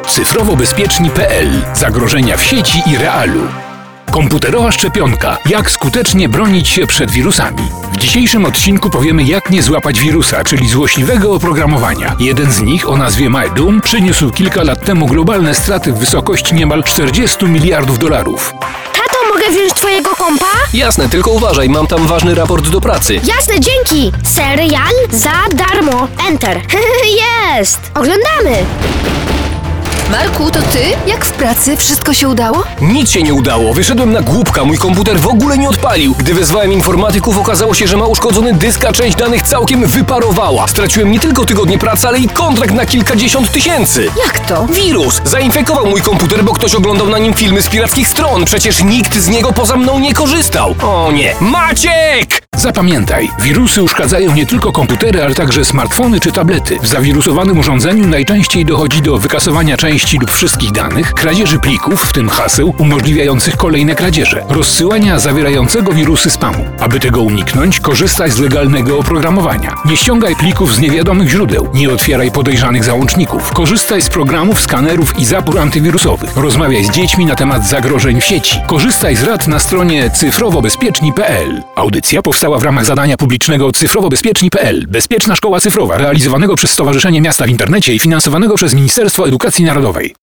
cyfrowobezpieczni.pl. Zagrożenia w sieci i realu. Komputerowa szczepionka. Jak skutecznie bronić się przed wirusami. W dzisiejszym odcinku powiemy, jak nie złapać wirusa, czyli złośliwego oprogramowania. Jeden z nich, o nazwie MyDoom, przyniósł kilka lat temu globalne straty w wysokości niemal $40 miliardów. Tato, mogę wziąć twojego kompa? Jasne, tylko uważaj, mam tam ważny raport do pracy. Jasne, dzięki! Serial za darmo. Enter. Jest! Oglądamy! Marku, to ty? Jak w pracy? Wszystko się udało? Nic się nie udało, wyszedłem na głupka, mój komputer w ogóle nie odpalił. Gdy wezwałem informatyków, okazało się, że ma uszkodzony dysk, a część danych całkiem wyparowała. Straciłem nie tylko tygodnie pracy, ale i kontrakt na kilkadziesiąt tysięcy. Jak to? Wirus zainfekował mój komputer, bo ktoś oglądał na nim filmy z pirackich stron. Przecież nikt z niego poza mną nie korzystał. O nie, Maciek! Zapamiętaj, wirusy uszkadzają nie tylko komputery, ale także smartfony czy tablety. W zawirusowanym urządzeniu najczęściej dochodzi do wykasowania części lub wszystkich danych, kradzieży plików, w tym haseł, umożliwiających kolejne kradzieże, rozsyłania zawierającego wirusy spamu. Aby tego uniknąć, korzystaj z legalnego oprogramowania. Nie ściągaj plików z niewiadomych źródeł, nie otwieraj podejrzanych załączników, korzystaj z programów, skanerów i zapór antywirusowych. Rozmawiaj z dziećmi na temat zagrożeń w sieci. Korzystaj z rad na stronie cyfrowobezpieczni.pl. Audycja powstała w ramach zadania publicznego cyfrowobezpieczni.pl. Bezpieczna szkoła cyfrowa, realizowanego przez Stowarzyszenie Miasta w Internecie i finansowanego przez Ministerstwo Edukacji Narodowej.